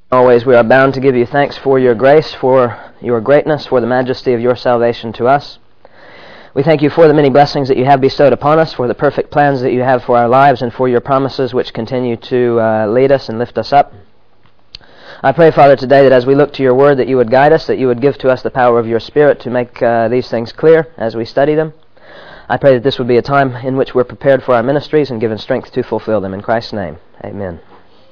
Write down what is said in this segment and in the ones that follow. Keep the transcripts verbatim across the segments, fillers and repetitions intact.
Always we are bound to give you thanks for your grace, for your greatness, for the majesty of your salvation to us. We thank you for the many blessings that you have bestowed upon us, for the perfect plans that you have for our lives, and for your promises which continue to uh, lead us and lift us up. I pray, Father, today that as we look to your word, that you would guide us, that you would give to us the power of your Spirit to make uh, these things clear as we study them. I pray that this would be a time in which we're prepared for our ministries and given strength to fulfill them. In Christ's name, amen.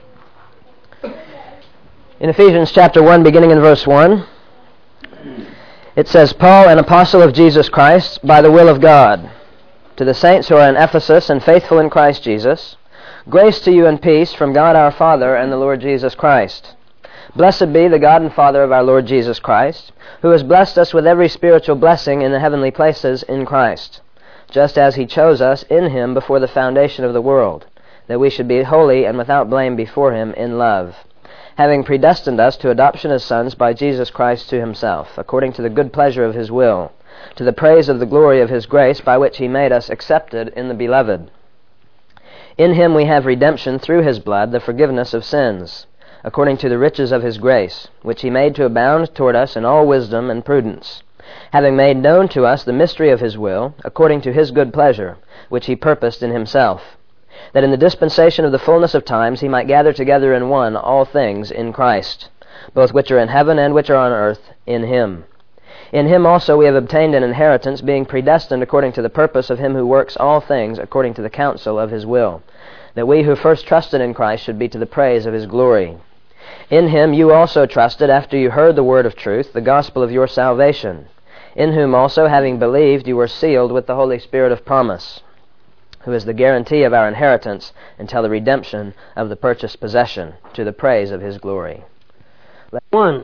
In Ephesians chapter one, beginning in verse one, it says, Paul, an apostle of Jesus Christ, by the will of God, to the saints who are in Ephesus and faithful in Christ Jesus, grace to you and peace from God our Father and the Lord Jesus Christ. Blessed be the God and Father of our Lord Jesus Christ, who has blessed us with every spiritual blessing in the heavenly places in Christ, just as he chose us in him before the foundation of the world, that we should be holy and without blame before him in love, having predestined us to adoption as sons by Jesus Christ to himself, according to the good pleasure of his will, to the praise of the glory of his grace, by which he made us accepted in the Beloved. In him we have redemption through his blood, the forgiveness of sins, according to the riches of his grace, which he made to abound toward us in all wisdom and prudence, having made known to us the mystery of his will, according to his good pleasure, which he purposed in himself, that in the dispensation of the fullness of times he might gather together in one all things in Christ, both which are in heaven and which are on earth, in him. In him also we have obtained an inheritance, being predestined according to the purpose of him who works all things according to the counsel of his will, that we who first trusted in Christ should be to the praise of his glory. In him you also trusted, after you heard the word of truth, the gospel of your salvation, in whom also, having believed, you were sealed with the Holy Spirit of promise, who is the guarantee of our inheritance until the redemption of the purchased possession, to the praise of his glory. One.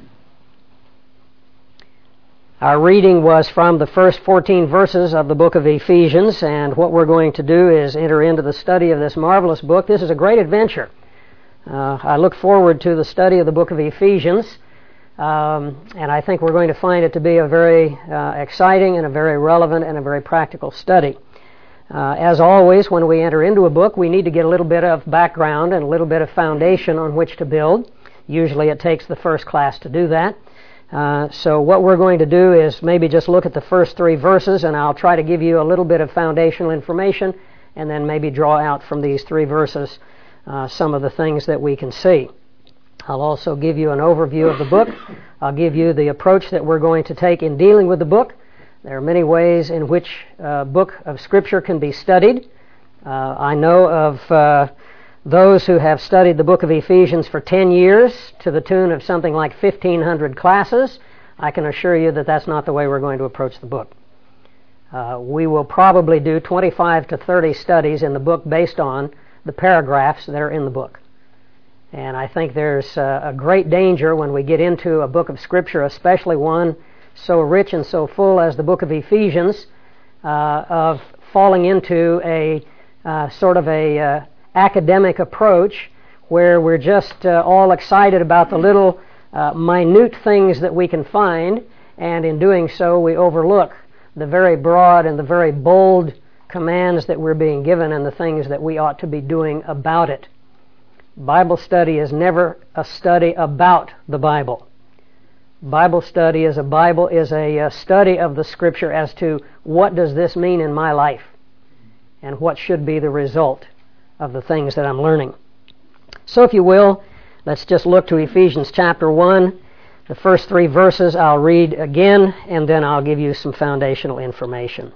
Our reading was from the first fourteen verses of the book of Ephesians, and what we're going to do is enter into the study of this marvelous book. This is a great adventure. Uh, I look forward to the study of the book of Ephesians, um, and I think we're going to find it to be a very uh, exciting and a very relevant and a very practical study. Uh, as always, when we enter into a book, we need to get a little bit of background and a little bit of foundation on which to build. Usually it takes the first class to do that. Uh, so what we're going to do is maybe just look at the first three verses, and I'll try to give you a little bit of foundational information, and then maybe draw out from these three verses uh, some of the things that we can see. I'll also give you an overview of the book. I'll give you the approach that we're going to take in dealing with the book. There are many ways in which a book of Scripture can be studied. Uh, I know of uh, those who have studied the book of Ephesians for ten years to the tune of something like fifteen hundred classes. I can assure you that that's not the way we're going to approach the book. Uh, we will probably do twenty-five to thirty studies in the book based on the paragraphs that are in the book. And I think there's uh, a great danger when we get into a book of Scripture, especially one so rich and so full as the book of Ephesians, uh, of falling into a uh, sort of a uh, academic approach where we're just uh, all excited about the little uh, minute things that we can find, and in doing so we overlook the very broad and the very bold commands that we're being given and the things that we ought to be doing about it. Bible study is never a study about the Bible. Bible study is a Bible is a, a study of the Scripture as to what does this mean in my life and what should be the result of the things that I'm learning. So if you will, let's just look to Ephesians chapter one. The first three verses I'll read again, and then I'll give you some foundational information.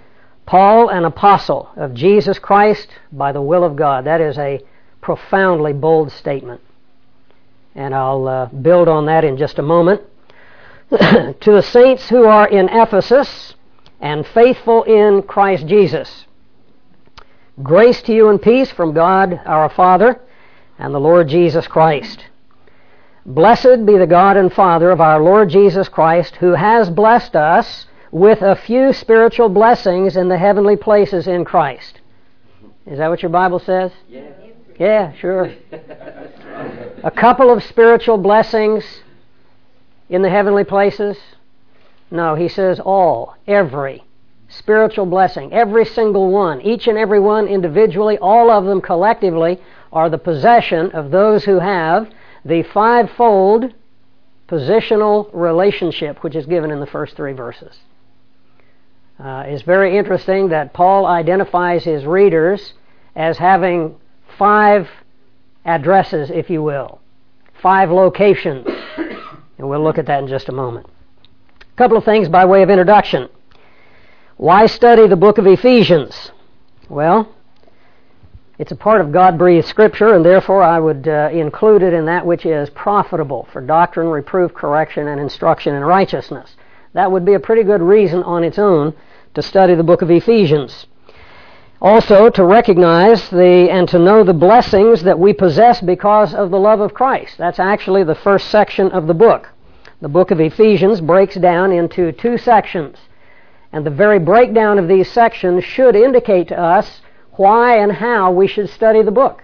Paul, an apostle of Jesus Christ by the will of God. That is a profoundly bold statement. And I'll uh, build on that in just a moment. To the saints who are in Ephesus and faithful in Christ Jesus, grace to you and peace from God our Father and the Lord Jesus Christ. Blessed be the God and Father of our Lord Jesus Christ, who has blessed us with a few spiritual blessings in the heavenly places in Christ. Is that what your Bible says? Yeah. Yeah, sure. A couple of spiritual blessings in the heavenly places? No, he says all, every spiritual blessing, every single one, each and every one individually, all of them collectively are the possession of those who have the fivefold positional relationship which is given in the first three verses. Uh, it's very interesting that Paul identifies his readers as having five addresses, if you will, five locations. And we'll look at that in just a moment. A couple of things by way of introduction. Why study the book of Ephesians? Well, it's a part of God-breathed Scripture, and therefore I would uh, include it in that which is profitable for doctrine, reproof, correction, and instruction in righteousness. That would be a pretty good reason on its own to study the book of Ephesians. Also, to recognize the and to know the blessings that we possess because of the love of Christ. That's actually the first section of the book. The book of Ephesians breaks down into two sections. And the very breakdown of these sections should indicate to us why and how we should study the book.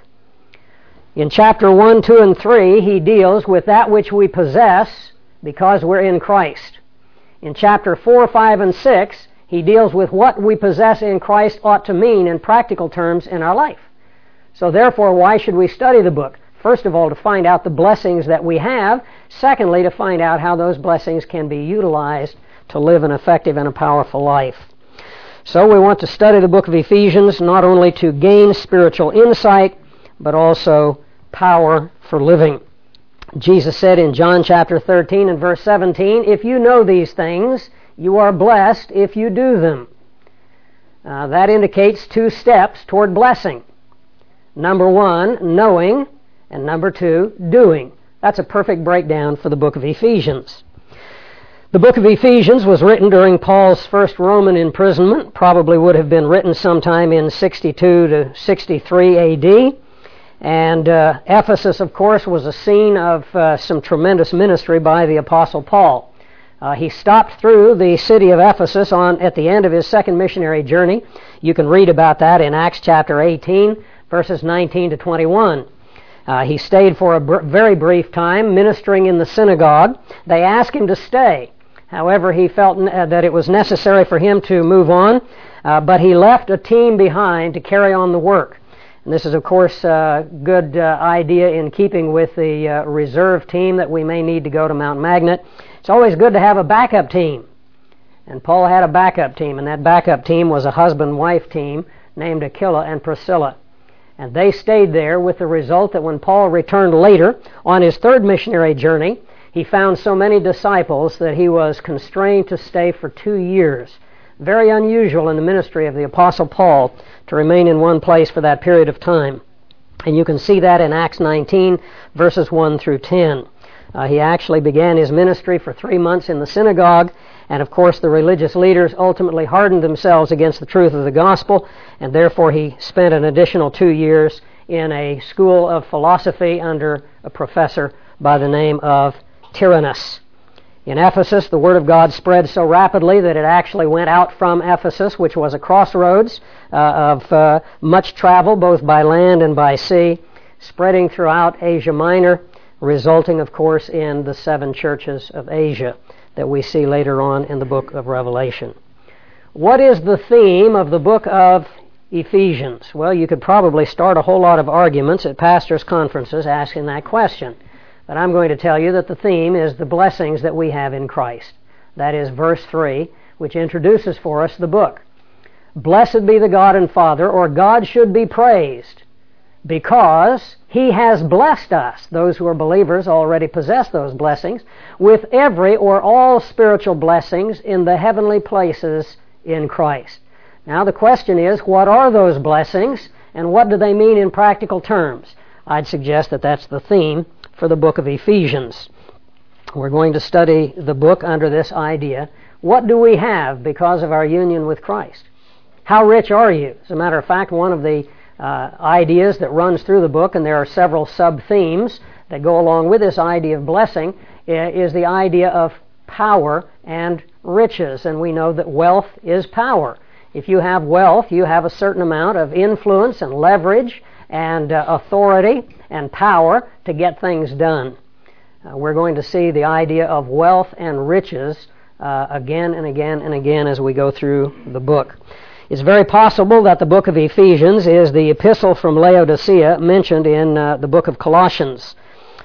In chapter one, two, and three, he deals with that which we possess because we're in Christ. In chapter four, five, and six, he deals with what we possess in Christ ought to mean in practical terms in our life. So therefore, why should we study the book? First of all, to find out the blessings that we have. Secondly, to find out how those blessings can be utilized to live an effective and a powerful life. So we want to study the book of Ephesians not only to gain spiritual insight, but also power for living. Jesus said in John chapter thirteen and verse seventeen, "If you know these things, you are blessed if you do them." Uh, that indicates two steps toward blessing. Number one, knowing, and number two, doing. That's a perfect breakdown for the book of Ephesians. The book of Ephesians was written during Paul's first Roman imprisonment, probably would have been written sometime in sixty-two to sixty-three A D. And uh, Ephesus, of course, was a scene of uh, some tremendous ministry by the Apostle Paul. Uh, he stopped through the city of Ephesus on at the end of his second missionary journey. You can read about that in Acts chapter eighteen, verses nineteen to twenty-one. Uh, he stayed for a br- very brief time ministering in the synagogue. They asked him to stay. However, he felt n- that it was necessary for him to move on, uh, but he left a team behind to carry on the work. And this is, of course, a good uh, idea in keeping with the uh, reserve team that we may need to go to Mount Magnet. It's always good to have a backup team. And Paul had a backup team, and that backup team was a husband-wife team named Aquila and Priscilla. And they stayed there with the result that when Paul returned later on his third missionary journey, he found so many disciples that he was constrained to stay for two years. Very unusual in the ministry of the Apostle Paul to remain in one place for that period of time. And you can see that in Acts nineteen, verses one through ten. Uh, he actually began his ministry for three months in the synagogue, and of course the religious leaders ultimately hardened themselves against the truth of the gospel, and therefore he spent an additional two years in a school of philosophy under a professor by the name of Tyrannus. In Ephesus, the Word of God spread so rapidly that it actually went out from Ephesus, which was a crossroads uh, of uh, much travel, both by land and by sea, spreading throughout Asia Minor, resulting, of course, in the seven churches of Asia that we see later on in the book of Revelation. What is the theme of the book of Ephesians? Well, you could probably start a whole lot of arguments at pastors' conferences asking that question. But I'm going to tell you that the theme is the blessings that we have in Christ. That is verse three, which introduces for us the book. Blessed be the God and Father, or God should be praised, because He has blessed us. Those who are believers already possess those blessings, with every or all spiritual blessings in the heavenly places in Christ. Now the question is, what are those blessings, and what do they mean in practical terms? I'd suggest that that's the theme for the book of Ephesians. We're going to study the book under this idea. What do we have because of our union with Christ? How rich are you? As a matter of fact, one of the uh, ideas that runs through the book, and there are several sub-themes that go along with this idea of blessing, is the idea of power and riches. And we know that wealth is power. If you have wealth, you have a certain amount of influence and leverage and uh, authority and power to get things done. Uh, we're going to see the idea of wealth and riches uh, again and again and again as we go through the book. It's very possible that the book of Ephesians is the epistle from Laodicea mentioned in uh, the book of Colossians.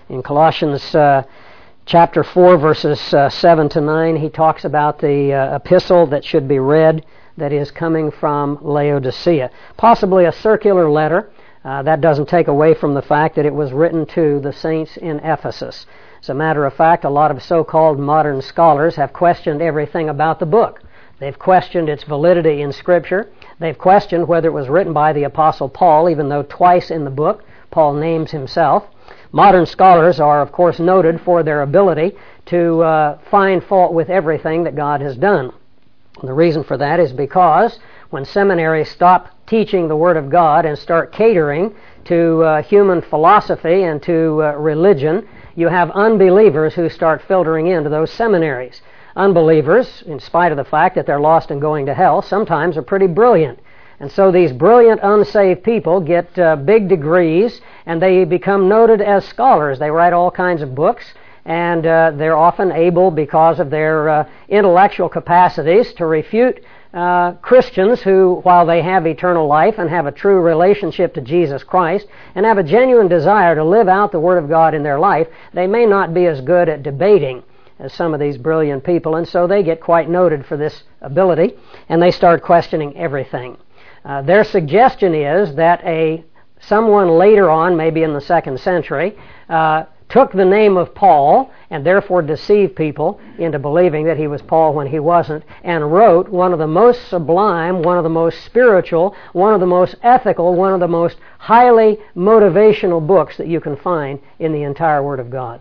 In Colossians uh, chapter four, verses uh, seven to nine, he talks about the uh, epistle that should be read that is coming from Laodicea. Possibly a circular letter. Uh, that doesn't take away from the fact that it was written to the saints in Ephesus. As a matter of fact, a lot of so-called modern scholars have questioned everything about the book. They've questioned its validity in Scripture. They've questioned whether it was written by the Apostle Paul, even though twice in the book Paul names himself. Modern scholars are, of course, noted for their ability to uh, find fault with everything that God has done. The reason for that is because when seminaries stop teaching the Word of God and start catering to uh, human philosophy and to uh, religion, you have unbelievers who start filtering into those seminaries. Unbelievers, in spite of the fact that they're lost and going to hell, sometimes are pretty brilliant. And so these brilliant unsaved people get uh, big degrees and they become noted as scholars. They write all kinds of books, and uh, they're often able, because of their uh, intellectual capacities, to refute uh, Christians who, while they have eternal life and have a true relationship to Jesus Christ and have a genuine desire to live out the Word of God in their life, they may not be as good at debating as some of these brilliant people, and so they get quite noted for this ability, and they start questioning everything. Uh, their suggestion is that a someone later on, maybe in the second century, uh, took the name of Paul and therefore deceived people into believing that he was Paul when he wasn't, and wrote one of the most sublime, one of the most spiritual, one of the most ethical, one of the most highly motivational books that you can find in the entire Word of God.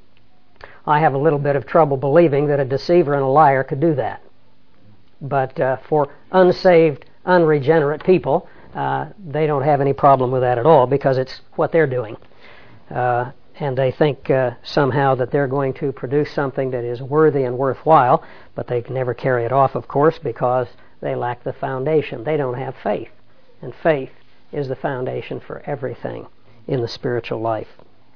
I have a little bit of trouble believing that a deceiver and a liar could do that. But uh, for unsaved, unregenerate people, uh, they don't have any problem with that at all, because it's what they're doing. Uh, and they think uh, somehow that they're going to produce something that is worthy and worthwhile, but they can never carry it off, of course, because they lack the foundation. They don't have faith. And faith is the foundation for everything in the spiritual life.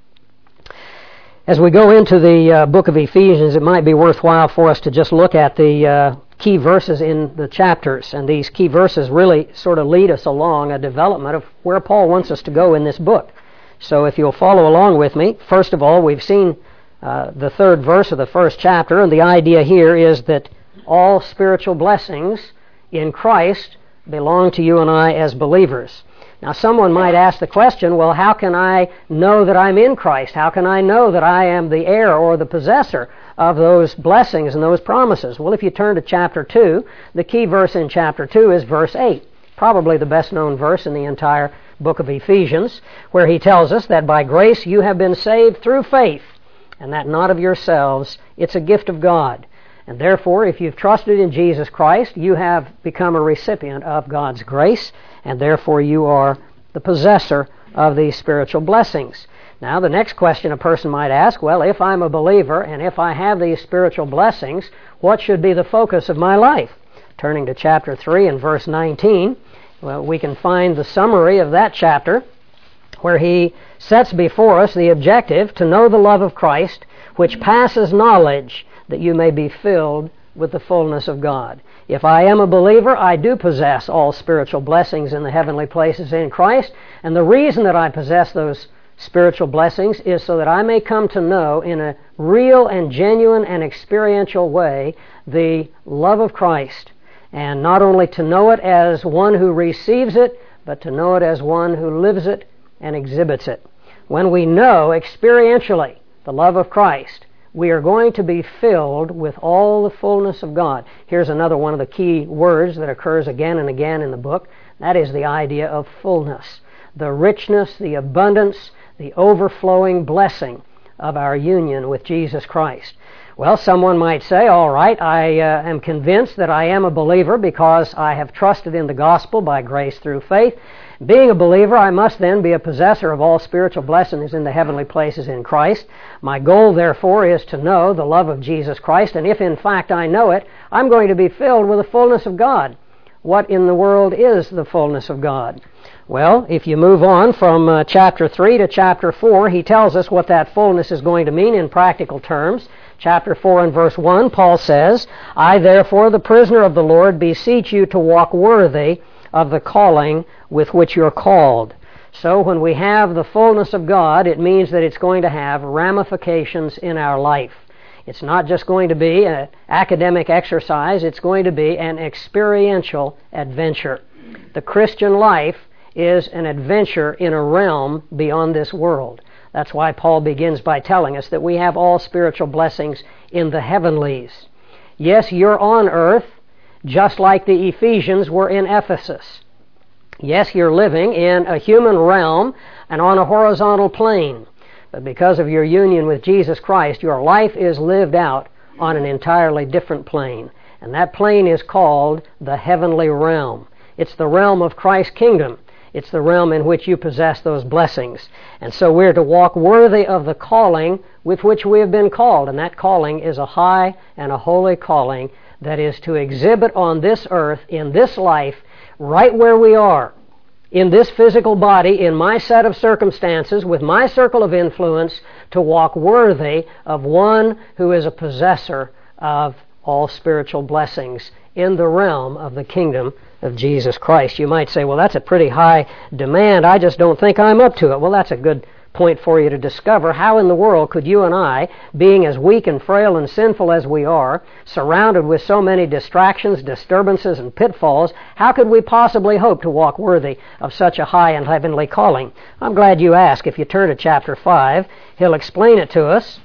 As we go into the uh, book of Ephesians, it might be worthwhile for us to just look at the uh, key verses in the chapters. And these key verses really sort of lead us along a development of where Paul wants us to go in this book. So if you'll follow along with me, first of all, we've seen uh, the third verse of the first chapter, and the idea here is that all spiritual blessings in Christ belong to you and I as believers. Now, someone might ask the question, well, how can I know that I'm in Christ? How can I know that I am the heir or the possessor of those blessings and those promises? Well, if you turn to chapter two, the key verse in chapter two is verse eight, probably the best known verse in the entire book of Ephesians, where he tells us that by grace you have been saved through faith, and that not of yourselves, it's a gift of God. And therefore, if you've trusted in Jesus Christ, you have become a recipient of God's grace, and therefore you are the possessor of these spiritual blessings. Now, the next question a person might ask, well, if I'm a believer and if I have these spiritual blessings, what should be the focus of my life? Turning to chapter three and verse nineteen, well, we can find the summary of that chapter, where he sets before us the objective to know the love of Christ, which passes knowledge, that you may be filled with the fullness of God. If I am a believer, I do possess all spiritual blessings in the heavenly places in Christ, and the reason that I possess those spiritual blessings is so that I may come to know in a real and genuine and experiential way the love of Christ, and not only to know it as one who receives it, but to know it as one who lives it and exhibits it. When we know experientially the love of Christ, we are going to be filled with all the fullness of God. Here's another one of the key words that occurs again and again in the book. That is the idea of fullness. The richness, the abundance, the overflowing blessing of our union with Jesus Christ. Well, someone might say, all right, I uh, am convinced that I am a believer because I have trusted in the gospel by grace through faith. Being a believer, I must then be a possessor of all spiritual blessings in the heavenly places in Christ. My goal, therefore, is to know the love of Jesus Christ, and if in fact I know it, I'm going to be filled with the fullness of God. What in the world is the fullness of God? Well, if you move on from uh, chapter three to chapter four, he tells us what that fullness is going to mean in practical terms. Chapter four and verse one, Paul says, I therefore, the prisoner of the Lord, beseech you to walk worthy of the calling with which you're called. So when we have the fullness of God, it means that it's going to have ramifications in our life. It's not just going to be an academic exercise, it's going to be an experiential adventure. The Christian life is an adventure in a realm beyond this world. That's why Paul begins by telling us that we have all spiritual blessings in the heavenlies. Yes, you're on earth, just like the Ephesians were in Ephesus. Yes, you're living in a human realm and on a horizontal plane. But because of your union with Jesus Christ, your life is lived out on an entirely different plane. And that plane is called the heavenly realm. It's the realm of Christ's kingdom. It's the realm in which you possess those blessings. And so we're to walk worthy of the calling with which we have been called. And that calling is a high and a holy calling that is to exhibit on this earth, in this life, right where we are, in this physical body, in my set of circumstances, with my circle of influence, to walk worthy of one who is a possessor of all spiritual blessings in the realm of the kingdom of Jesus Christ. You might say, well, that's a pretty high demand. I just don't think I'm up to it. Well, that's a good point for you to discover. How in the world could you and I, being as weak and frail and sinful as we are, surrounded with so many distractions, disturbances, and pitfalls, how could we possibly hope to walk worthy of such a high and heavenly calling? I'm glad you asked. If you turn to chapter five, he'll explain it to us.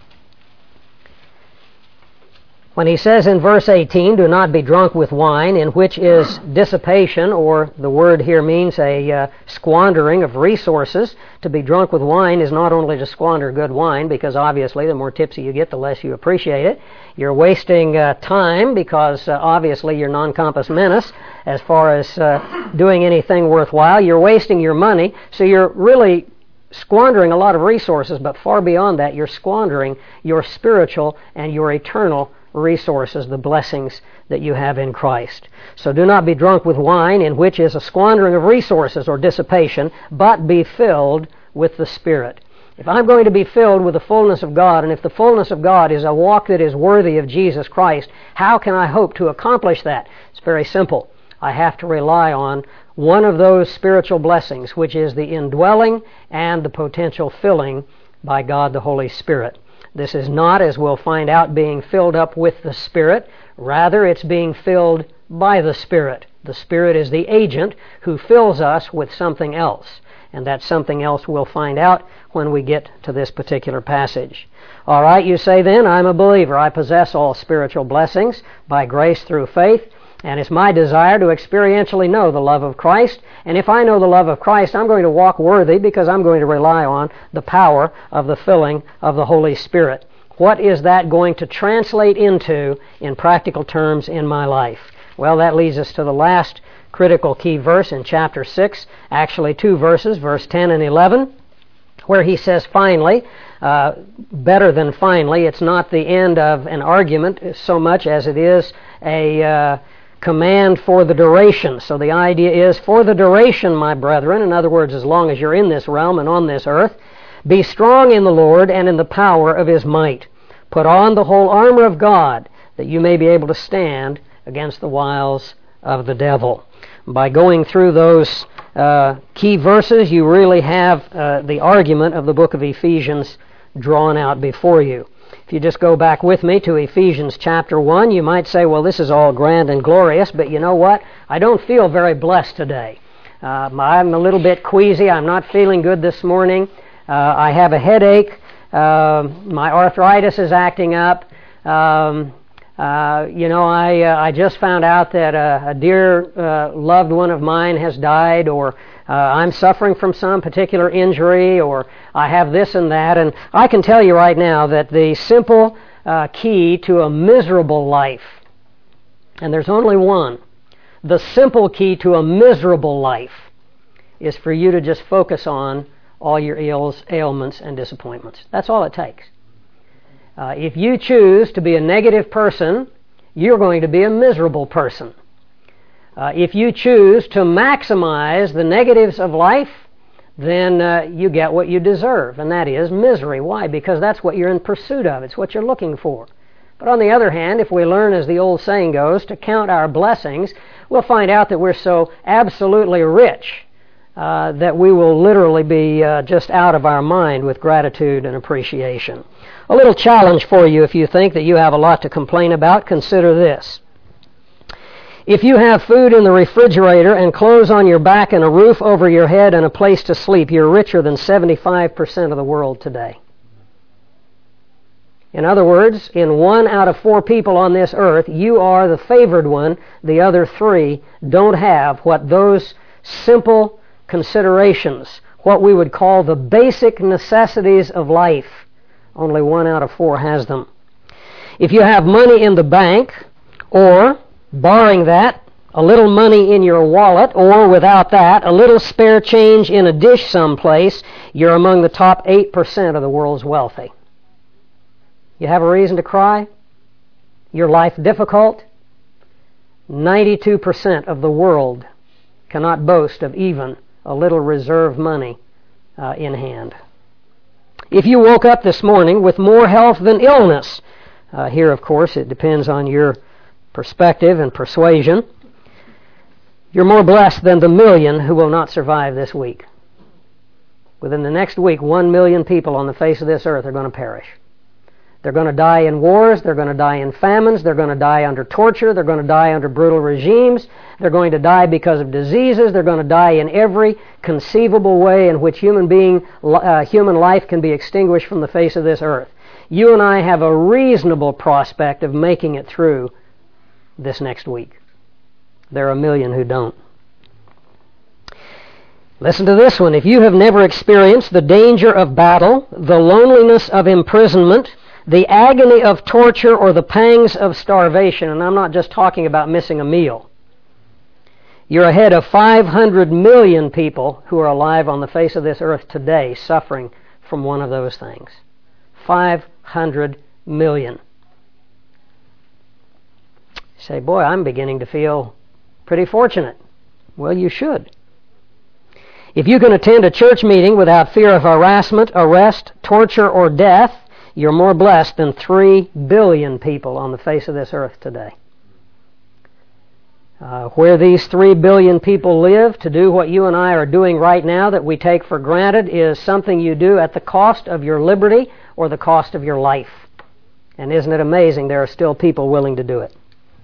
When he says in verse eighteen, do not be drunk with wine, in which is dissipation, or the word here means a uh, squandering of resources. To be drunk with wine is not only to squander good wine, because obviously the more tipsy you get, the less you appreciate it. You're wasting uh, time, because uh, obviously you're non compos mentis as far as uh, doing anything worthwhile. You're wasting your money, so you're really squandering a lot of resources, but far beyond that, you're squandering your spiritual and your eternal resources, the blessings that you have in Christ. So do not be drunk with wine, in which is a squandering of resources or dissipation, but be filled with the Spirit. If I'm going to be filled with the fullness of God, and if the fullness of God is a walk that is worthy of Jesus Christ, how can I hope to accomplish that? It's very simple. I have to rely on one of those spiritual blessings, which is the indwelling and the potential filling by God the Holy Spirit. This is not, as we'll find out, being filled up with the Spirit. Rather, it's being filled by the Spirit. The Spirit is the agent who fills us with something else. And that something else we'll find out when we get to this particular passage. All right, you say then, I'm a believer. I possess all spiritual blessings by grace through faith. And it's my desire to experientially know the love of Christ. And if I know the love of Christ, I'm going to walk worthy because I'm going to rely on the power of the filling of the Holy Spirit. What is that going to translate into in practical terms in my life? Well, that leads us to the last critical key verse in chapter six, actually two verses, verse ten and eleven, where he says, finally, uh, better than finally, it's not the end of an argument so much as it is a uh, command for the duration. So the idea is, for the duration, my brethren, in other words, as long as you're in this realm and on this earth, be strong in the Lord and in the power of His might. Put on the whole armor of God, that you may be able to stand against the wiles of the devil. By going through those uh, key verses, you really have uh, the argument of the book of Ephesians drawn out before you. If you just go back with me to Ephesians chapter one, you might say, well, this is all grand and glorious, but you know what? I don't feel very blessed today. Uh, I'm a little bit queasy. I'm not feeling good this morning. Uh, I have a headache. Uh, my arthritis is acting up. Um, uh, you know, I uh, I just found out that uh, a dear uh, loved one of mine has died, or uh, I'm suffering from some particular injury, or I have this and that. And I can tell you right now that the simple uh, key to a miserable life, and there's only one, the simple key to a miserable life is for you to just focus on all your ills, ailments, and disappointments. That's all it takes. Uh, if you choose to be a negative person, you're going to be a miserable person. Uh, if you choose to maximize the negatives of life, then uh, you get what you deserve, and that is misery. Why? Because that's what you're in pursuit of. It's what you're looking for. But on the other hand, if we learn, as the old saying goes, to count our blessings, we'll find out that we're so absolutely rich uh, that we will literally be uh, just out of our mind with gratitude and appreciation. A little challenge for you if you think that you have a lot to complain about. Consider this. If you have food in the refrigerator and clothes on your back and a roof over your head and a place to sleep, you're richer than seventy-five percent of the world today. In other words, in one out of four people on this earth, you are the favored one. The other three don't have what those simple considerations, what we would call the basic necessities of life. Only one out of four has them. If you have money in the bank, or, barring that, a little money in your wallet, or without that, a little spare change in a dish someplace, you're among the top eight percent of the world's wealthy. You have a reason to cry? Your life difficult? ninety-two percent of the world cannot boast of even a little reserve money uh, in hand. If you woke up this morning with more health than illness, uh, here, of course, it depends on your perspective and persuasion, you're more blessed than the million who will not survive this week. Within the next week, one million people on the face of this earth are going to perish. They're going to die in wars, they're going to die in famines, they're going to die under torture, they're going to die under brutal regimes, they're going to die because of diseases, they're going to die in every conceivable way in which human being, uh, human life can be extinguished from the face of this earth. You and I have a reasonable prospect of making it through this next week. There are a million who don't. Listen to this one. If you have never experienced the danger of battle, the loneliness of imprisonment, the agony of torture, or the pangs of starvation, and I'm not just talking about missing a meal, you're ahead of five hundred million people who are alive on the face of this earth today suffering from one of those things. five hundred million. You say, boy, I'm beginning to feel pretty fortunate. Well, you should. If you can attend a church meeting without fear of harassment, arrest, torture, or death, you're more blessed than three billion people on the face of this earth today. Uh, where these three billion people live, to do what you and I are doing right now that we take for granted is something you do at the cost of your liberty or the cost of your life. And isn't it amazing there are still people willing to do it?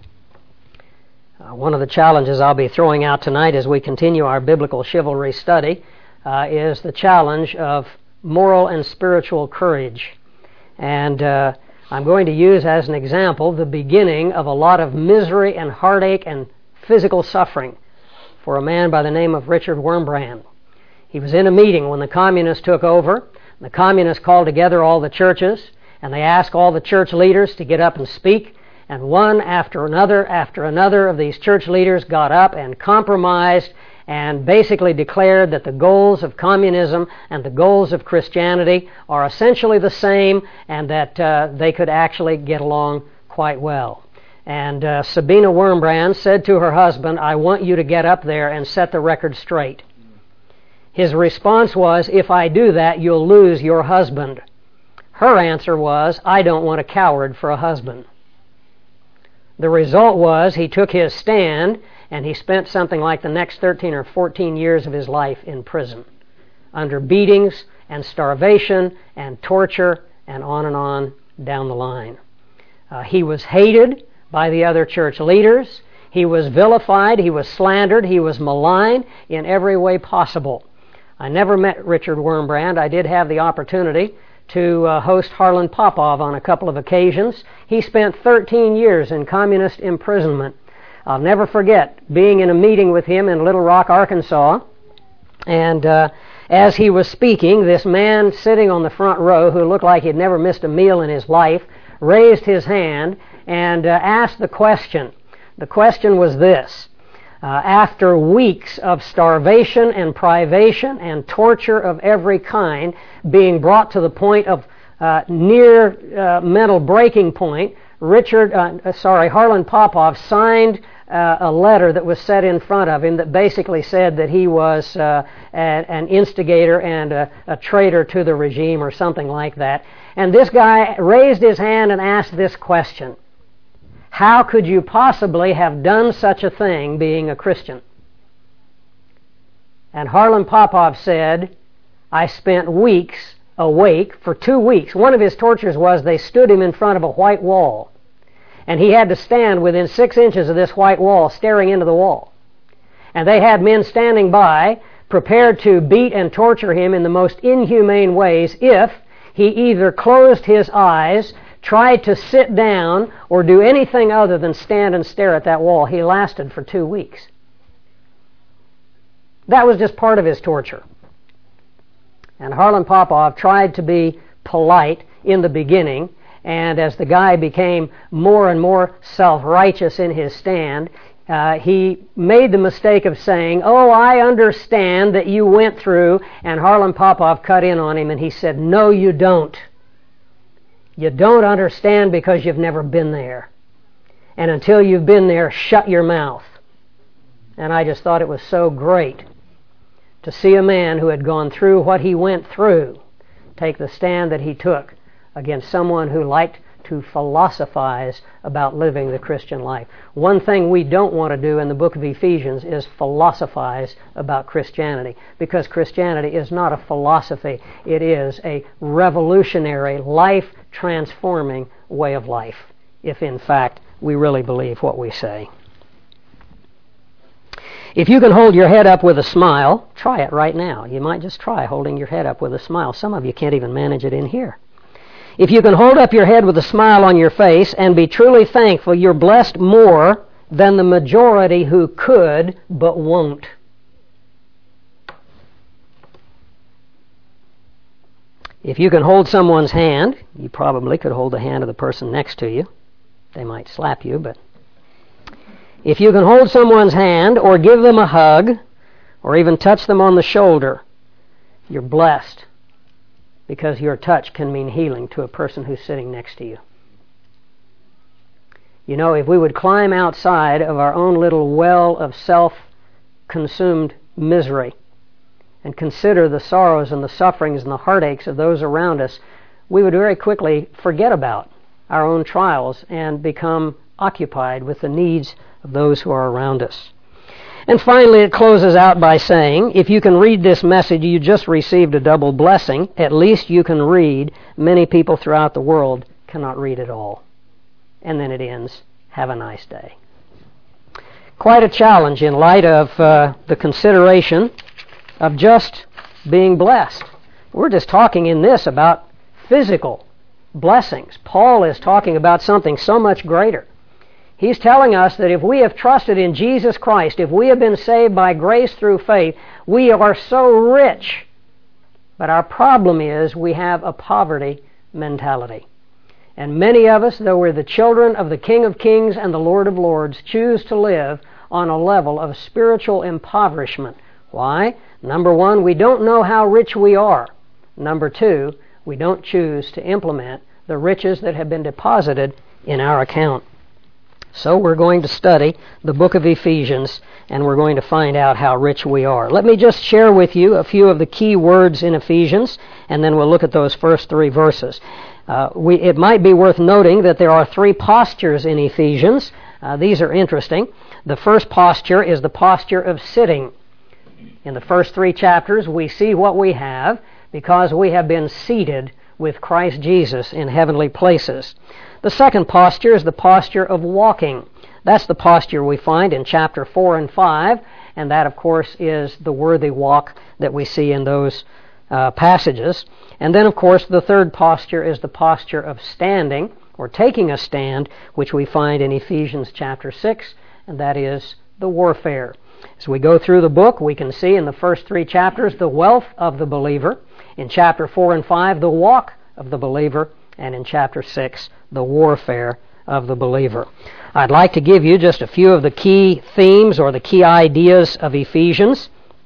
Uh, one of the challenges I'll be throwing out tonight as we continue our biblical chivalry study uh, is the challenge of moral and spiritual courage. And uh, I'm going to use as an example the beginning of a lot of misery and heartache and physical suffering for a man by the name of Richard Wurmbrand. He was in a meeting when the communists took over. The communists called together all the churches, and they asked all the church leaders to get up and speak. And one after another after another of these church leaders got up and compromised and basically declared that the goals of communism and the goals of Christianity are essentially the same, and that uh, they could actually get along quite well. And uh, Sabina Wurmbrand said to her husband, I want you to get up there and set the record straight. His response was, if I do that, you'll lose your husband. Her answer was, I don't want a coward for a husband. The result was he took his stand, and he spent something like the next thirteen or fourteen years of his life in prison, under beatings and starvation and torture and on and on down the line. Uh, he was hated by the other church leaders. He was vilified. He was slandered. He was maligned in every way possible. I never met Richard Wurmbrand. I did have the opportunity to uh, host Harlan Popov on a couple of occasions. He spent thirteen years in communist imprisonment. I'll never forget being in a meeting with him in Little Rock, Arkansas, and uh, as he was speaking, this man sitting on the front row who looked like he'd never missed a meal in his life raised his hand and uh, asked the question. The question was this. Uh, after weeks of starvation and privation and torture of every kind, being brought to the point of uh, near uh, mental breaking point, Richard, uh, sorry, Harlan Popov signed uh, a letter that was set in front of him that basically said that he was uh, a, an instigator and a, a traitor to the regime or something like that. And this guy raised his hand and asked this question. How could you possibly have done such a thing being a Christian? And Harlan Popov said, I spent weeks awake for two weeks. One of his tortures was they stood him in front of a white wall. And he had to stand within six inches of this white wall, staring into the wall. And they had men standing by, prepared to beat and torture him in the most inhumane ways if he either closed his eyes, tried to sit down, or do anything other than stand and stare at that wall. He lasted for two weeks. That was just part of his torture. And Harlan Popov tried to be polite in the beginning, and as the guy became more and more self-righteous in his stand, uh, he made the mistake of saying, oh, I understand that you went through, and Harlan Popov cut in on him and he said, no, you don't. You don't understand because you've never been there. And until you've been there, shut your mouth. And I just thought it was so great to see a man who had gone through what he went through take the stand that he took against someone who liked to philosophize about living the Christian life. One thing we don't want to do in the book of Ephesians is philosophize about Christianity, because Christianity is not a philosophy. It is a revolutionary, life-transforming way of life, if in fact we really believe what we say. If you can hold your head up with a smile, try it right now. You might just try holding your head up with a smile. Some of you can't even manage it in here. If you can hold up your head with a smile on your face and be truly thankful, you're blessed more than the majority who could but won't. If you can hold someone's hand, you probably could hold the hand of the person next to you. They might slap you, but if you can hold someone's hand or give them a hug or even touch them on the shoulder, you're blessed, because your touch can mean healing to a person who's sitting next to you. You know, if we would climb outside of our own little well of self-consumed misery and consider the sorrows and the sufferings and the heartaches of those around us, we would very quickly forget about our own trials and become occupied with the needs of those who are around us. And finally, it closes out by saying, if you can read this message, you just received a double blessing. At least you can read. Many people throughout the world cannot read it all. And then it ends, have a nice day. Quite a challenge in light of uh, the consideration of just being blessed. We're just talking in this about physical blessings. Paul is talking about something so much greater. He's telling us that if we have trusted in Jesus Christ, if we have been saved by grace through faith, we are so rich. But our problem is we have a poverty mentality. And many of us, though we're the children of the King of Kings and the Lord of Lords, choose to live on a level of spiritual impoverishment. Why? Number one, we don't know how rich we are. Number two, we don't choose to implement the riches that have been deposited in our account. So we're going to study the book of Ephesians, and we're going to find out how rich we are. Let me just share with you a few of the key words in Ephesians, and then we'll look at those first three verses. Uh, we, it might be worth noting that there are three postures in Ephesians. Uh, these are interesting. The first posture is the posture of sitting. In the first three chapters, we see what we have because we have been seated with Christ Jesus in heavenly places. The second posture is the posture of walking. That's the posture we find in chapter four and five, and that, of course, is the worthy walk that we see in those uh, passages. And then, of course, the third posture is the posture of standing, or taking a stand, which we find in Ephesians chapter six, and that is the warfare. As we go through the book, we can see in the first three chapters the wealth of the believer. In chapter four and five, the walk of the believer. And in chapter six, the warfare of the believer. I'd like to give you just a few of the key themes or the key ideas of Ephesians.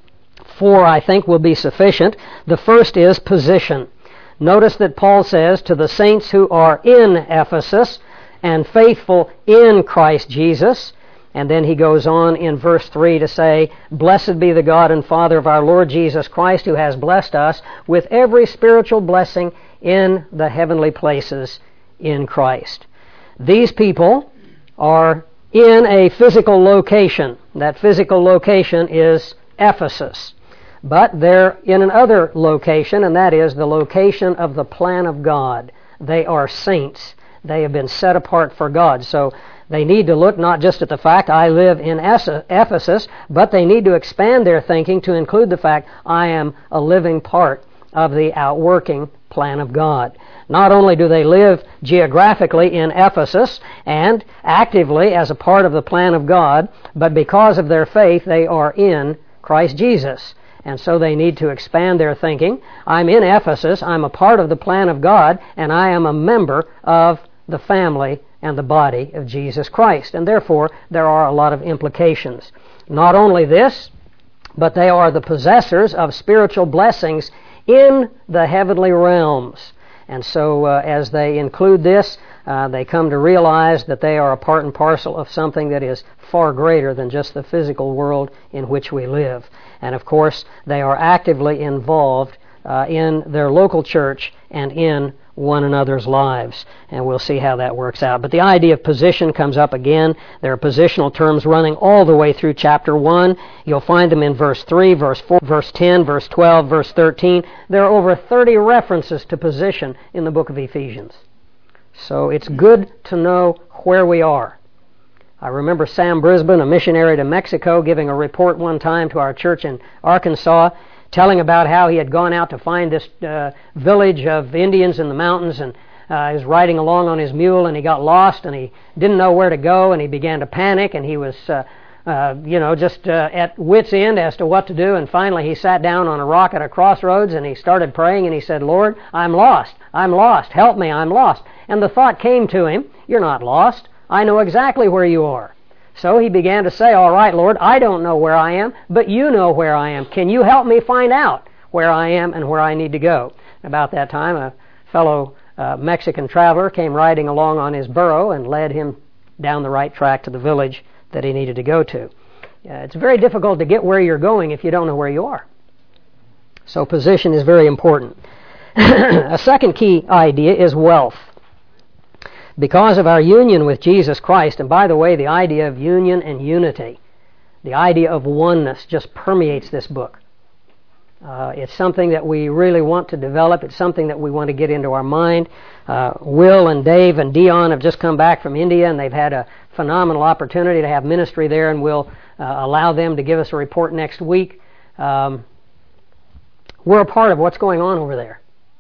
Four, I think, will be sufficient. The first is position. Notice that Paul says to the saints who are in Ephesus and faithful in Christ Jesus. And then he goes on in verse three to say, Blessed be the God and Father of our Lord Jesus Christ, who has blessed us with every spiritual blessing in the heavenly places in Christ. These people are in a physical location. That physical location is Ephesus. But they're in another location, and that is the location of the plan of God. They are saints. They have been set apart for God. So they need to look not just at the fact, I live in Ephesus, but they need to expand their thinking to include the fact, I am a living part of the outworking plan of God. Not only do they live geographically in Ephesus and actively as a part of the plan of God, but because of their faith, they are in Christ Jesus. And so they need to expand their thinking. I'm in Ephesus, I'm a part of the plan of God, and I am a member of the family and the body of Jesus Christ. And therefore, there are a lot of implications. Not only this, but they are the possessors of spiritual blessings in the heavenly realms. And so uh, as they include this, uh, they come to realize that they are a part and parcel of something that is far greater than just the physical world in which we live. And of course, they are actively involved uh, in their local church and in one another's lives. And we'll see how that works out. But the idea of position comes up again. There are positional terms running all the way through chapter one. You'll find them in verse three, verse four, verse ten, verse twelve, verse thirteen. There are over thirty references to position in the book of Ephesians. So it's good to know where we are. I remember Sam Brisbane, a missionary to Mexico, giving a report one time to our church in Arkansas, telling about how he had gone out to find this uh, village of Indians in the mountains, and uh, he was riding along on his mule, and he got lost, and he didn't know where to go, and he began to panic, and he was, uh, uh, you know, just uh, at wit's end as to what to do, and finally he sat down on a rock at a crossroads, and he started praying, and he said, Lord, I'm lost, I'm lost, help me, I'm lost. And the thought came to him, you're not lost, I know exactly where you are. So he began to say, all right, Lord, I don't know where I am, but you know where I am. Can you help me find out where I am and where I need to go? About that time, a fellow uh, Mexican traveler came riding along on his burro and led him down the right track to the village that he needed to go to. Uh, it's very difficult to get where you're going if you don't know where you are. So position is very important. A second key idea is wealth. Because of our union with Jesus Christ, and by the way, the idea of union and unity, the idea of oneness just permeates this book. Uh, it's something that we really want to develop. It's something that we want to get into our mind. Uh, Will and Dave and Dion have just come back from India, and they've had a phenomenal opportunity to have ministry there, and we'll uh, allow them to give us a report next week. Um, we're a part of what's going on over there.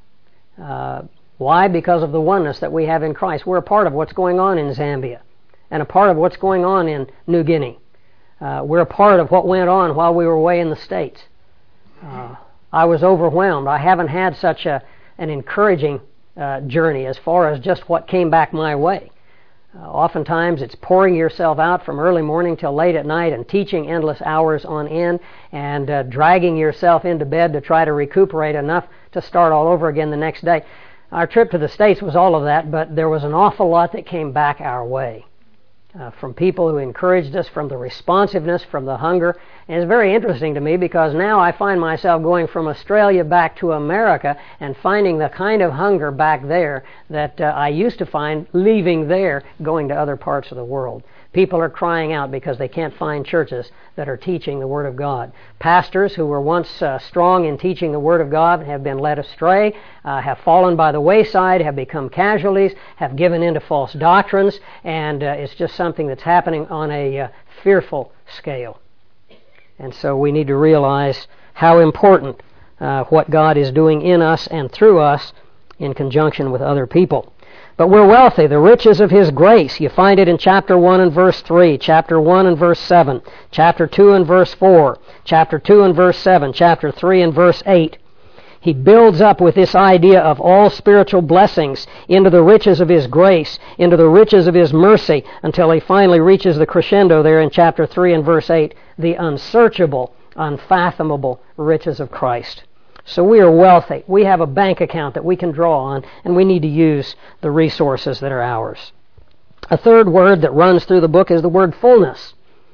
Uh, Why? Because of the oneness that we have in Christ. We're a part of what's going on in Zambia and a part of what's going on in New Guinea. Uh, we're a part of what went on while we were away in the States. Uh, I was overwhelmed. I haven't had such a, an encouraging uh, journey as far as just what came back my way. Uh, oftentimes it's pouring yourself out from early morning till late at night and teaching endless hours on end and uh, dragging yourself into bed to try to recuperate enough to start all over again the next day. Our trip to the States was all of that, but there was an awful lot that came back our way. Uh, from people who encouraged us, from the responsiveness, from the hunger. And it's very interesting to me because now I find myself going from Australia back to America and finding the kind of hunger back there that uh, I used to find leaving there, going to other parts of the world. People are crying out because they can't find churches that are teaching the Word of God. Pastors who were once uh, strong in teaching the Word of God have been led astray, uh, have fallen by the wayside, have become casualties, have given in to false doctrines, and uh, it's just something that's happening on a uh, fearful scale. And so we need to realize how important uh, what God is doing in us and through us in conjunction with other people. But we're wealthy, the riches of His grace. You find it in chapter one and verse three, chapter one and verse seven, chapter two and verse four, chapter two and verse seven, chapter three and verse eight. He builds up with this idea of all spiritual blessings into the riches of His grace, into the riches of His mercy, until he finally reaches the crescendo there in chapter three and verse eight, the unsearchable, unfathomable riches of Christ. So we are wealthy. We have a bank account that we can draw on, and we need to use the resources that are ours. A third word that runs through the book is the word fullness.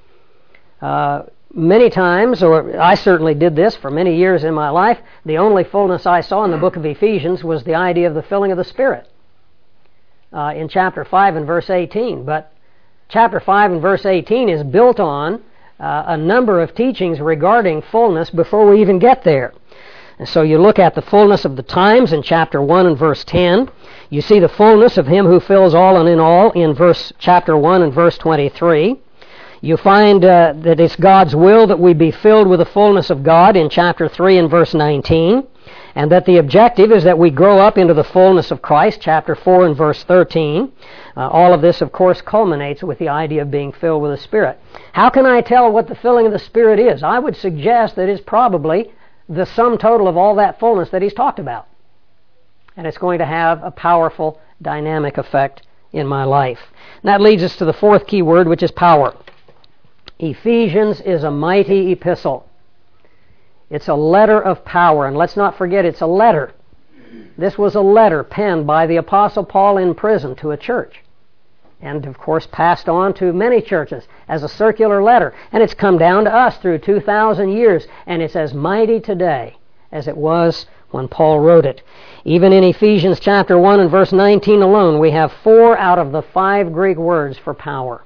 Uh, many times, or I certainly did this for many years in my life, the only fullness I saw in the book of Ephesians was the idea of the filling of the Spirit uh, in chapter five and verse eighteen. But chapter five and verse eighteen is built on uh, a number of teachings regarding fullness before we even get there. And so you look at the fullness of the times in chapter one and verse ten. You see the fullness of Him who fills all and in all in verse chapter one and verse twenty-three. You find uh, that it's God's will that we be filled with the fullness of God in chapter three and verse nineteen, and that the objective is that we grow up into the fullness of Christ, chapter four and verse thirteen. Uh, all of this, of course, culminates with the idea of being filled with the Spirit. How can I tell what the filling of the Spirit is? I would suggest that it's probably the sum total of all that fullness that he's talked about. And it's going to have a powerful dynamic effect in my life. And that leads us to the fourth key word, which is power. Ephesians is a mighty epistle. It's a letter of power, and let's not forget it's a letter. This was a letter penned by the Apostle Paul in prison to a church, and of course passed on to many churches as a circular letter. And it's come down to us through two thousand years, and it's as mighty today as it was when Paul wrote it. Even in Ephesians chapter one and verse nineteen alone, we have four out of the five Greek words for power.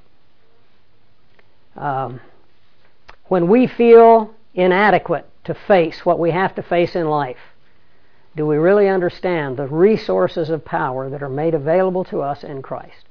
Um, when we feel inadequate to face what we have to face in life, do we really understand the resources of power that are made available to us in Christ?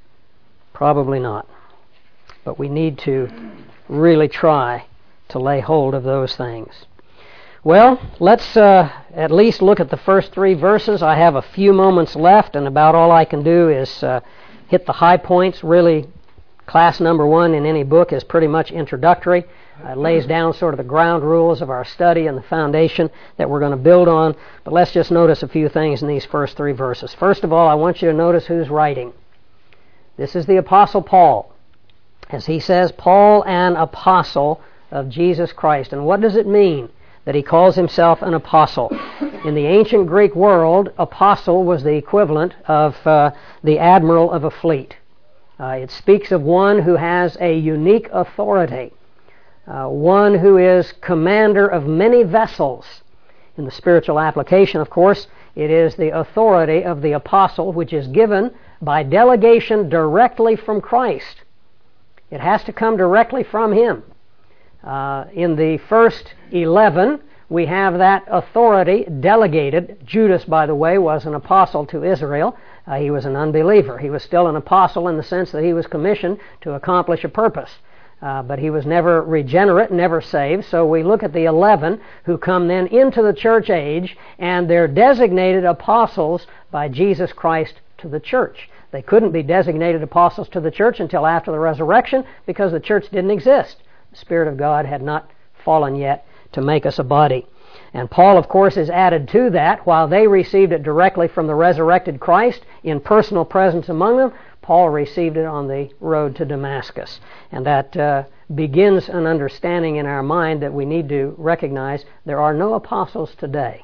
Probably not. But we need to really try to lay hold of those things. Well, let's uh, at least look at the first three verses. I have a few moments left, and about all I can do is uh, hit the high points. Really, class number one in any book is pretty much introductory. It lays down sort of the ground rules of our study and the foundation that we're going to build on. But let's just notice a few things in these first three verses. First of all, I want you to notice who's writing. This is the Apostle Paul. As he says, Paul, an apostle of Jesus Christ. And what does it mean that he calls himself an apostle? In the ancient Greek world, apostle was the equivalent of uh, the admiral of a fleet. Uh, it speaks of one who has a unique authority, uh, one who is commander of many vessels. In the spiritual application, of course, it is the authority of the apostle, which is given by delegation directly from Christ. It has to come directly from Him. Uh, in the first eleven, we have that authority delegated. Judas, by the way, was an apostle to Israel. Uh, he was an unbeliever. He was still an apostle in the sense that he was commissioned to accomplish a purpose. Uh, but he was never regenerate, never saved. So we look at the eleven who come then into the church age, and they're designated apostles by Jesus Christ to the church. They couldn't be designated apostles to the church until after the resurrection because the church didn't exist. The Spirit of God had not fallen yet to make us a body. And Paul, of course, is added to that. While they received it directly from the resurrected Christ in personal presence among them, Paul received it on the road to Damascus. And that uh, begins an understanding in our mind that we need to recognize there are no apostles today.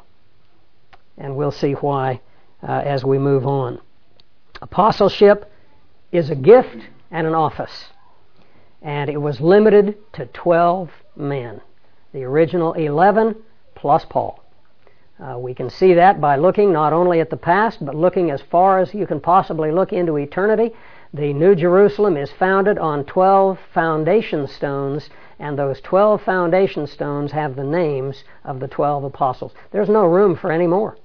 And we'll see why uh, as we move on. Apostleship is a gift and an office. And it was limited to twelve men. The original eleven plus Paul. Uh, we can see that by looking not only at the past, but looking as far as you can possibly look into eternity. The New Jerusalem is founded on twelve foundation stones, and those twelve foundation stones have the names of the twelve apostles. There's no room for any more.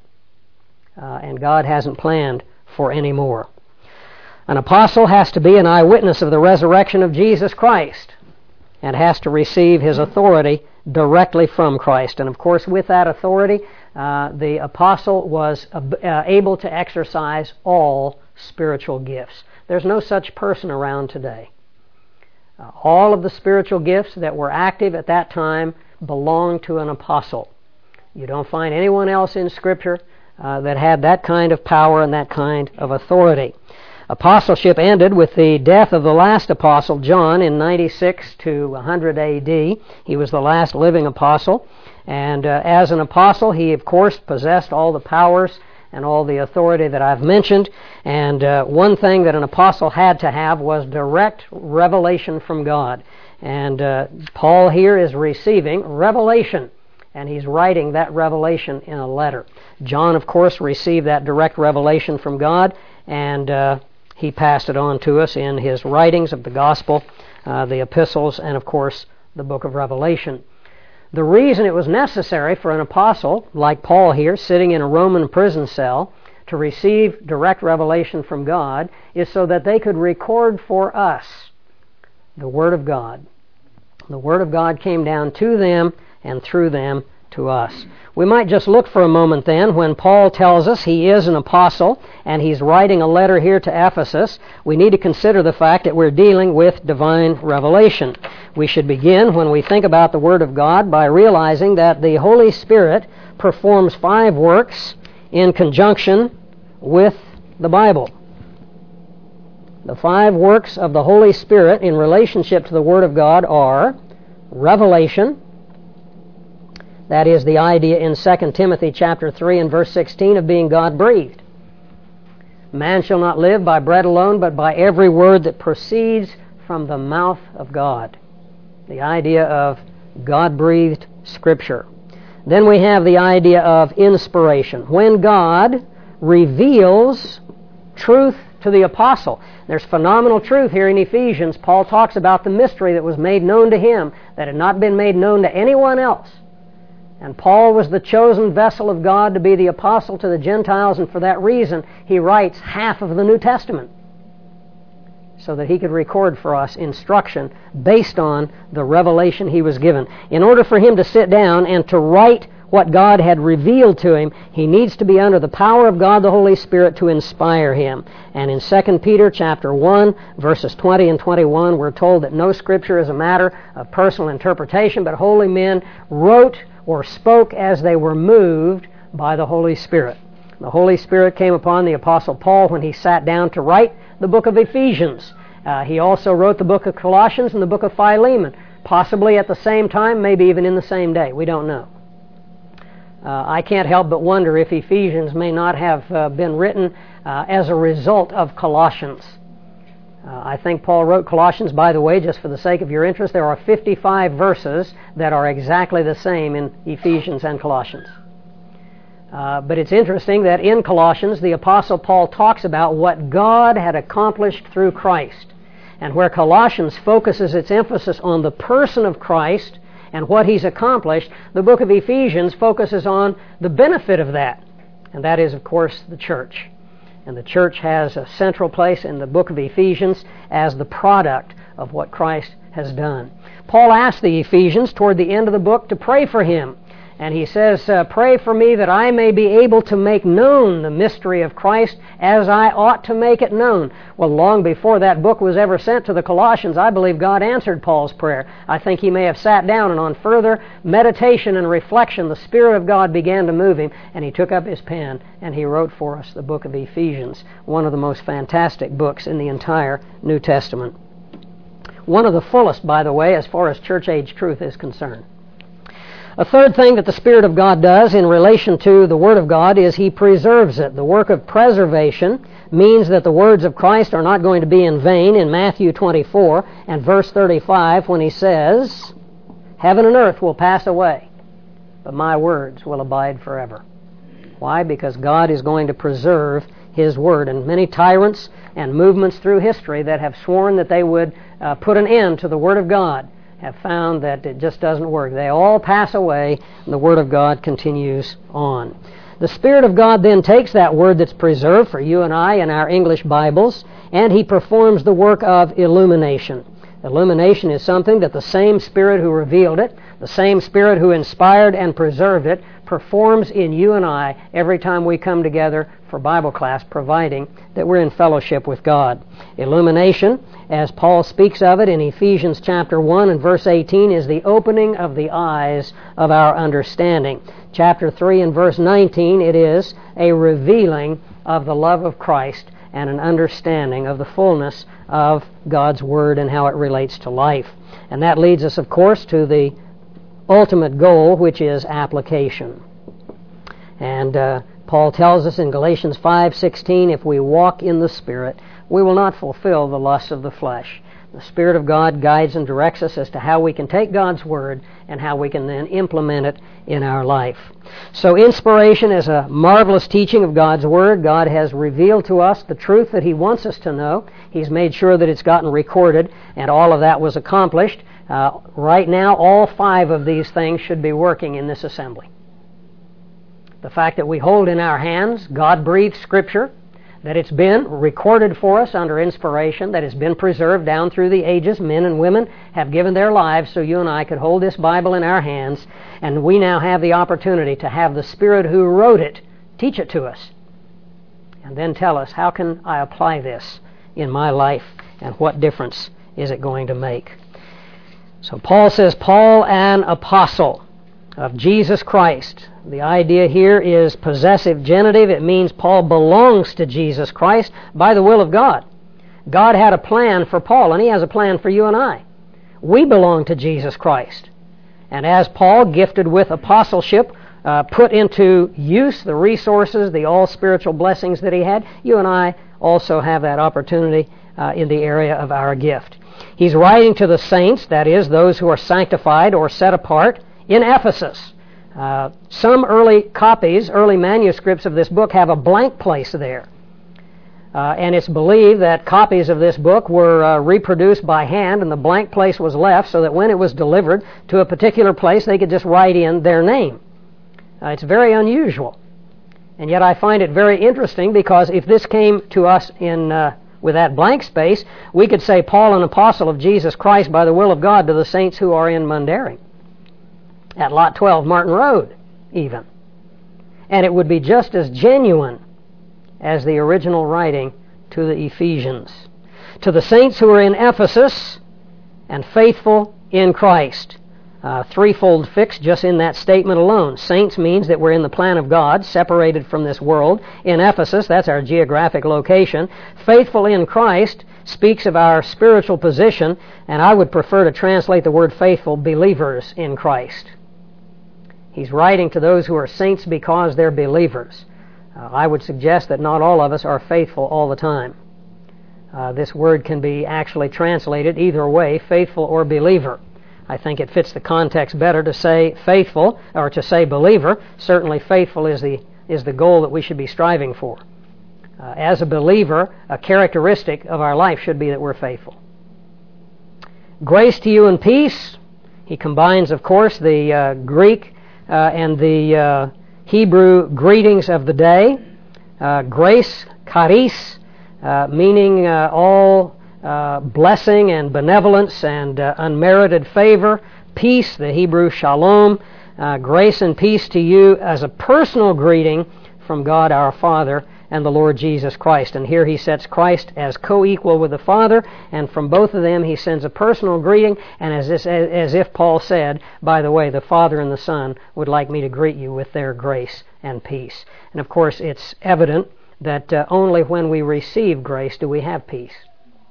Uh, and God hasn't planned for any more. An apostle has to be an eyewitness of the resurrection of Jesus Christ and has to receive his authority directly from Christ. And of course, with that authority, uh, the apostle was uh, able to exercise all spiritual gifts. There's no such person around today. Uh, all of the spiritual gifts that were active at that time belonged to an apostle. You don't find anyone else in Scripture uh, that had that kind of power and that kind of authority. Apostleship ended with the death of the last apostle, John, in ninety-six to one hundred A D. He was the last living apostle. And uh, as an apostle, he, of course, possessed all the powers and all the authority that I've mentioned. And uh, one thing that an apostle had to have was direct revelation from God. And uh, Paul here is receiving revelation, and he's writing that revelation in a letter. John, of course, received that direct revelation from God, and uh, he passed it on to us in his writings of the gospel, uh, the epistles, and of course the book of Revelation. The reason it was necessary for an apostle, like Paul here, sitting in a Roman prison cell, to receive direct revelation from God is so that they could record for us the Word of God. The Word of God came down to them and through them to us. We might just look for a moment then when Paul tells us he is an apostle and he's writing a letter here to Ephesus. We need to consider the fact that we're dealing with divine revelation. We should begin when we think about the Word of God by realizing that the Holy Spirit performs five works in conjunction with the Bible. The five works of the Holy Spirit in relationship to the Word of God are revelation. That is the idea in Second Timothy chapter three and verse sixteen of being God-breathed. Man shall not live by bread alone, but by every word that proceeds from the mouth of God. The idea of God-breathed Scripture. Then we have the idea of inspiration. When God reveals truth to the apostle. There's phenomenal truth here in Ephesians. Paul talks about the mystery that was made known to him that had not been made known to anyone else. And Paul was the chosen vessel of God to be the apostle to the Gentiles, and for that reason he writes half of the New Testament so that he could record for us instruction based on the revelation he was given. In order for him to sit down and to write what God had revealed to him, he needs to be under the power of God the Holy Spirit to inspire him. And in Second Peter chapter one, verses twenty and twenty-one, we're told that no Scripture is a matter of personal interpretation, but holy men wrote or spoke as they were moved by the Holy Spirit. The Holy Spirit came upon the Apostle Paul when he sat down to write the book of Ephesians. Uh, he also wrote the book of Colossians and the book of Philemon, possibly at the same time, maybe even in the same day. We don't know. Uh, I can't help but wonder if Ephesians may not have uh, been written uh, as a result of Colossians. Uh, I think Paul wrote Colossians, by the way, just for the sake of your interest. There are fifty-five verses that are exactly the same in Ephesians and Colossians. Uh, but it's interesting that in Colossians, the Apostle Paul talks about what God had accomplished through Christ. And where Colossians focuses its emphasis on the person of Christ and what he's accomplished, the book of Ephesians focuses on the benefit of that. And that is, of course, the church. And the church has a central place in the book of Ephesians as the product of what Christ has done. Paul asked the Ephesians toward the end of the book to pray for him. And he says, uh, pray for me that I may be able to make known the mystery of Christ as I ought to make it known. Well, long before that book was ever sent to the Colossians, I believe God answered Paul's prayer. I think he may have sat down, and on further meditation and reflection, the Spirit of God began to move him, and he took up his pen and he wrote for us the book of Ephesians, one of the most fantastic books in the entire New Testament. One of the fullest, by the way, as far as church-age truth is concerned. A third thing that the Spirit of God does in relation to the Word of God is He preserves it. The work of preservation means that the words of Christ are not going to be in vain in Matthew twenty-four and verse thirty-five when He says, heaven and earth will pass away, but my words will abide forever. Why? Because God is going to preserve His Word. And many tyrants and movements through history that have sworn that they would uh, put an end to the Word of God have found that it just doesn't work. They all pass away, and the Word of God continues on. The Spirit of God then takes that Word that's preserved for you and I in our English Bibles, and He performs the work of illumination. Illumination is something that the same Spirit who revealed it, the same Spirit who inspired and preserved it, performs in you and I every time we come together for Bible class, providing that we're in fellowship with God. Illumination, as Paul speaks of it in Ephesians chapter one and verse eighteen, is the opening of the eyes of our understanding. Chapter three and verse nineteen, it is a revealing of the love of Christ and an understanding of the fullness of God's Word and how it relates to life. And that leads us, of course, to the ultimate goal, which is application. And uh, Paul tells us in Galatians five sixteen, if we walk in the Spirit, we will not fulfill the lusts of the flesh. The Spirit of God guides and directs us as to how we can take God's Word and how we can then implement it in our life. So inspiration is a marvelous teaching of God's Word. God has revealed to us the truth that He wants us to know. He's made sure that it's gotten recorded, and all of that was accomplished Uh, right now, all five of these things should be working in this assembly. The fact that we hold in our hands God-breathed Scripture, that it's been recorded for us under inspiration, that it's been preserved down through the ages. Men and women have given their lives so you and I could hold this Bible in our hands, and we now have the opportunity to have the Spirit who wrote it teach it to us, and then tell us, how can I apply this in my life, and what difference is it going to make? So Paul says, Paul, an apostle of Jesus Christ. The idea here is possessive genitive. It means Paul belongs to Jesus Christ by the will of God. God had a plan for Paul, and He has a plan for you and I. We belong to Jesus Christ. And as Paul, gifted with apostleship, uh, put into use the resources, the all-spiritual blessings that he had, you and I also have that opportunity uh, in the area of our gift. He's writing to the saints, that is, those who are sanctified or set apart, in Ephesus. Uh, some early copies, early manuscripts of this book have a blank place there. Uh, and it's believed that copies of this book were uh, reproduced by hand, and the blank place was left so that when it was delivered to a particular place, they could just write in their name. Uh, it's very unusual. And yet I find it very interesting, because if this came to us in uh, with that blank space, we could say, Paul, an apostle of Jesus Christ by the will of God, to the saints who are in Mundaring, at Lot twelve Martin Road, even. And it would be just as genuine as the original writing to the Ephesians. To the saints who are in Ephesus and faithful in Christ. Uh, threefold fix just in that statement alone. Saints means that we're in the plan of God, separated from this world. In Ephesus, that's our geographic location. Faithful in Christ speaks of our spiritual position, and I would prefer to translate the word faithful, believers in Christ. He's writing to those who are saints because they're believers. Uh, I would suggest that not all of us are faithful all the time. Uh, this word can be actually translated either way, faithful or believer. I think it fits the context better to say faithful, or to say believer. Certainly faithful is the is the goal that we should be striving for. Uh, as a believer, a characteristic of our life should be that we're faithful. Grace to you and peace. He combines, of course, the uh, Greek uh, and the uh, Hebrew greetings of the day. Uh, grace, charis, uh, meaning uh, all Uh, blessing and benevolence and uh, unmerited favor. Peace, the Hebrew shalom. Uh, grace and peace to you as a personal greeting from God our Father and the Lord Jesus Christ. And here he sets Christ as co-equal with the Father, and from both of them he sends a personal greeting, and as, this, as if Paul said, by the way, the Father and the Son would like me to greet you with their grace and peace. And of course it's evident that uh, only when we receive grace do we have peace.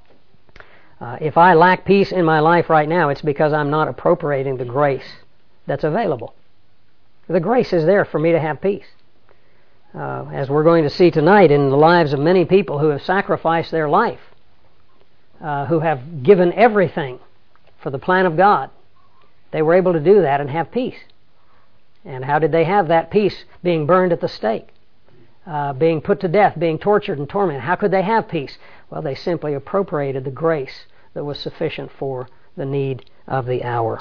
Uh, if I lack peace in my life right now, it's because I'm not appropriating the grace that's available. The grace is there for me to have peace. Uh, as we're going to see tonight in the lives of many people who have sacrificed their life, uh, who have given everything for the plan of God, they were able to do that and have peace. And how did they have that peace? Being burned at the stake, uh, being put to death, being tortured and tormented. How could they have peace? Well, they simply appropriated the grace that was sufficient for the need of the hour.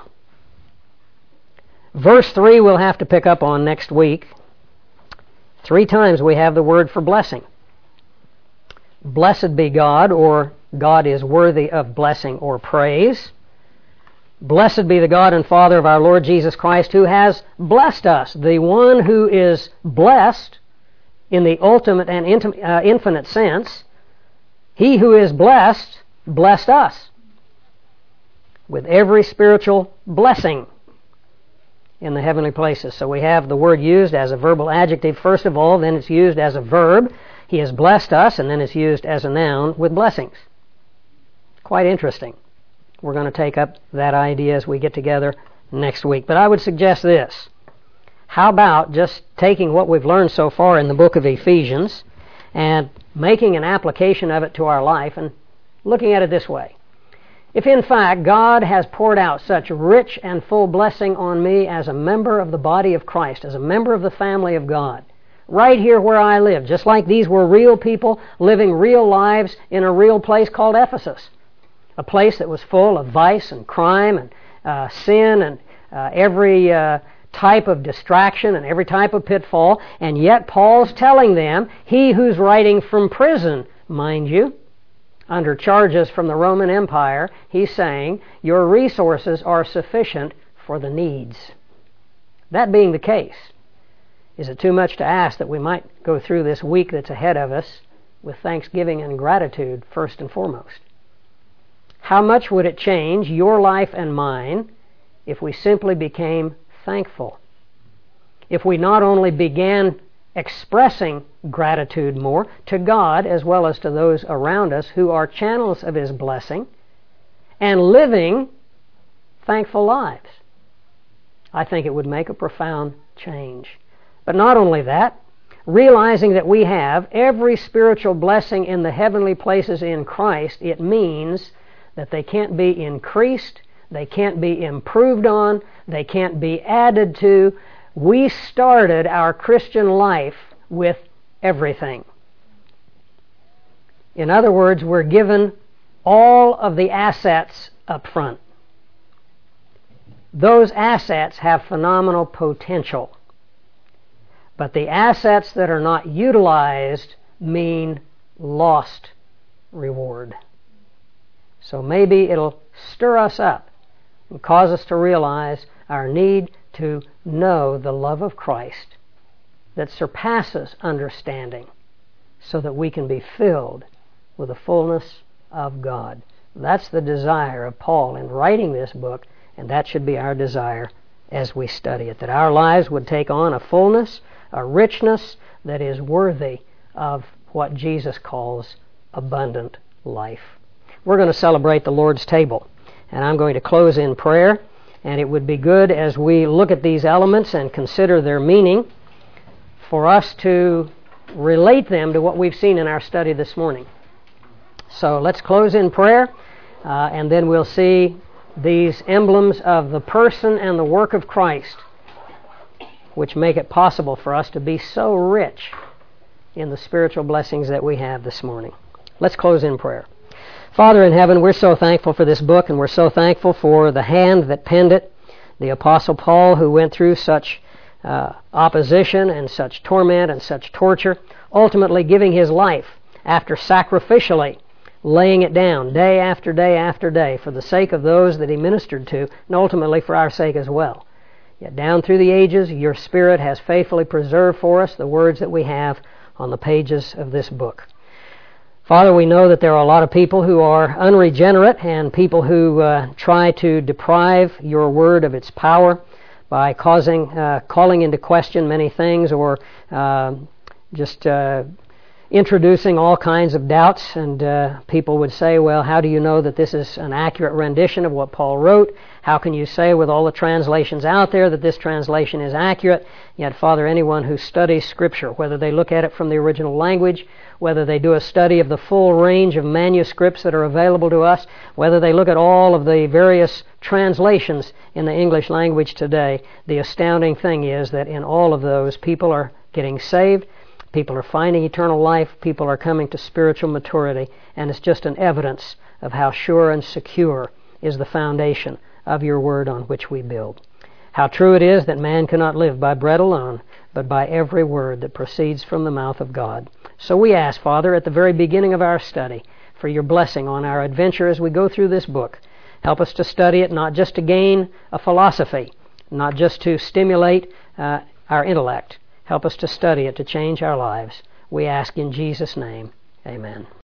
Verse three we'll have to pick up on next week. Three times we have the word for blessing. Blessed be God, or God is worthy of blessing or praise. Blessed be the God and Father of our Lord Jesus Christ, who has blessed us. The one who is blessed in the ultimate and intim- uh, infinite sense, he who is blessed, blessed us with every spiritual blessing in the heavenly places. So we have the word used as a verbal adjective first of all, then it's used as a verb. He has blessed us, and then it's used as a noun with blessings. Quite interesting. We're going to take up that idea as we get together next week. But I would suggest this. How about just taking what we've learned so far in the book of Ephesians and making an application of it to our life and looking at it this way. If in fact God has poured out such rich and full blessing on me as a member of the body of Christ, as a member of the family of God, right here where I live, just like these were real people living real lives in a real place called Ephesus, a place that was full of vice and crime and, uh, sin and uh, every uh, type of distraction and every type of pitfall, and yet Paul's telling them, he who's writing from prison, mind you, under charges from the Roman Empire, he's saying, your resources are sufficient for the needs. That being the case, is it too much to ask that we might go through this week that's ahead of us with thanksgiving and gratitude first and foremost? How much would it change your life and mine if we simply became thankful? If we not only began expressing gratitude more to God as well as to those around us who are channels of His blessing, and living thankful lives, I think it would make a profound change. But not only that, realizing that we have every spiritual blessing in the heavenly places in Christ, it means that they can't be increased, they can't be improved on, they can't be added to. We started our Christian life with everything. In other words, we're given all of the assets up front. Those assets have phenomenal potential. But the assets that are not utilized mean lost reward. So maybe it'll stir us up and cause us to realize our need to know the love of Christ that surpasses understanding so that we can be filled with the fullness of God. That's the desire of Paul in writing this book, and that should be our desire as we study it, that our lives would take on a fullness, a richness that is worthy of what Jesus calls abundant life. We're going to celebrate the Lord's table, and I'm going to close in prayer, and it would be good as we look at these elements and consider their meaning for us to relate them to what we've seen in our study this morning. So let's close in prayer, uh, and then we'll see these emblems of the person and the work of Christ, which make it possible for us to be so rich in the spiritual blessings that we have this morning. Let's close in prayer. Father in heaven, we're so thankful for this book, and we're so thankful for the hand that penned it, the Apostle Paul, who went through such uh, opposition and such torment and such torture, ultimately giving his life after sacrificially laying it down day after day after day for the sake of those that he ministered to, and ultimately for our sake as well. Yet down through the ages, your Spirit has faithfully preserved for us the words that we have on the pages of this book. Father, we know that there are a lot of people who are unregenerate and people who uh, try to deprive your word of its power by causing, uh, calling into question many things, or uh, just uh, introducing all kinds of doubts. And uh, people would say, well, how do you know that this is an accurate rendition of what Paul wrote? How can you say with all the translations out there that this translation is accurate? Yet, Father, anyone who studies Scripture, whether they look at it from the original language, whether they do a study of the full range of manuscripts that are available to us, whether they look at all of the various translations in the English language today, the astounding thing is that in all of those, people are getting saved, people are finding eternal life, people are coming to spiritual maturity, and it's just an evidence of how sure and secure is the foundation of your word on which we build. How true it is that man cannot live by bread alone, but by every word that proceeds from the mouth of God. So we ask, Father, at the very beginning of our study, for your blessing on our adventure as we go through this book. Help us to study it not just to gain a philosophy, not just to stimulate uh, our intellect. Help us to study it to change our lives. We ask in Jesus' name, amen.